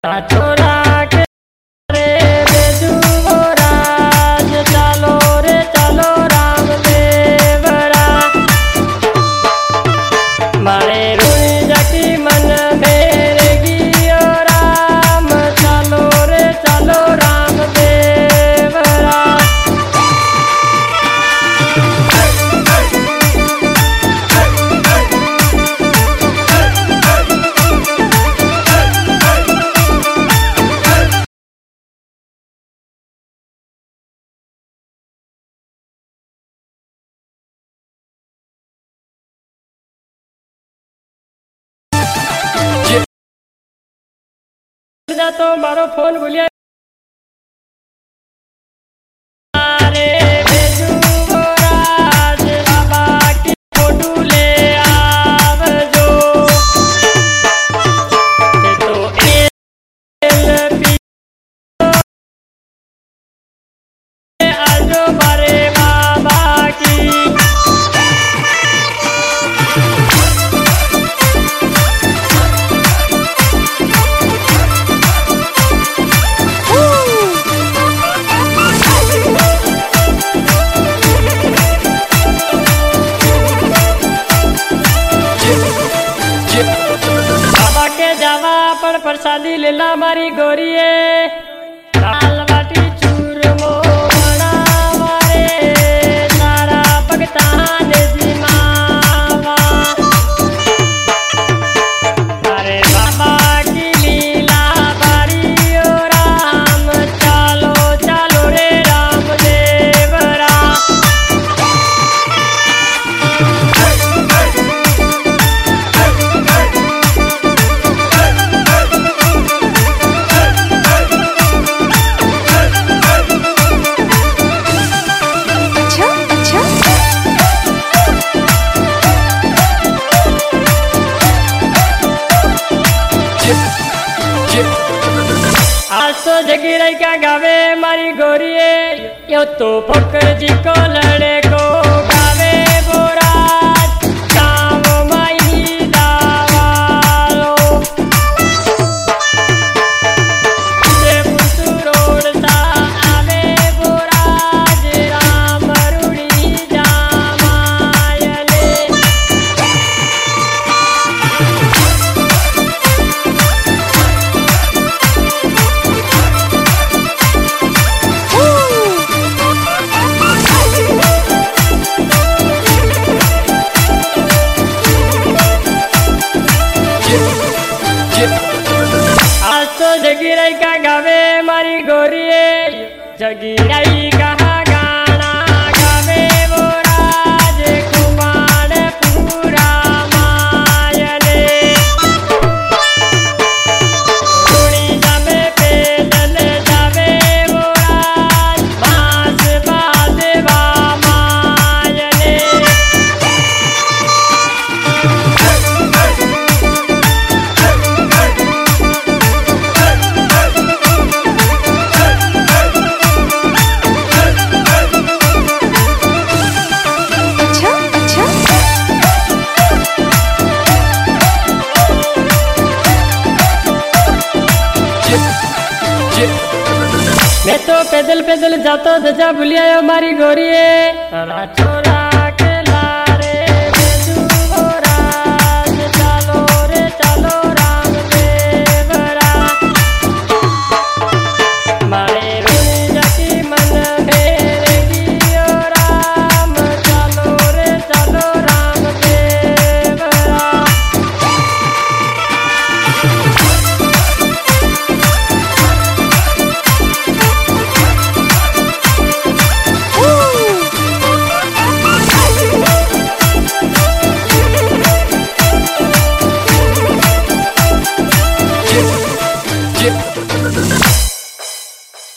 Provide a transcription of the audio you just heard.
छोरा के रे बेजुओ राज चलो रे चलो राम देवरा मारे रुई जकी मन मेरे गियो राम चलो रे चलो राम देवरा तो मारो फोन भूलिया रे बेजुओ राज बाबा की फोटो ले आवजो ते तो एलपी आजो मारे बाबा की बाबा के जावा पर प्रसादी लेला मारी गोरिए दाल बाटी चूरमो बनावा रे सारा भगता ने जी मावा अरे बाबा की लीला बारी ओ राम चलो चलो रे राम देवरा आज तो जगी रही का गावे मारी गोरिए यो तो फकर जी को लड़े को गावे बोराज काम माई दावालो से पुतु रोडता आवे बोराज राम रुड़ी जामायले आज तो जगी रही का गावे मारी गोरिए जगी रही कहा गाना गावे वो राज कुमार पूरा मायले थोड़ी जामे पैदल जावे वो राज बांस बाजवा मायले मैं तो पैदल पैदल जाता धजा भूलिया मारी गोरिए छोरा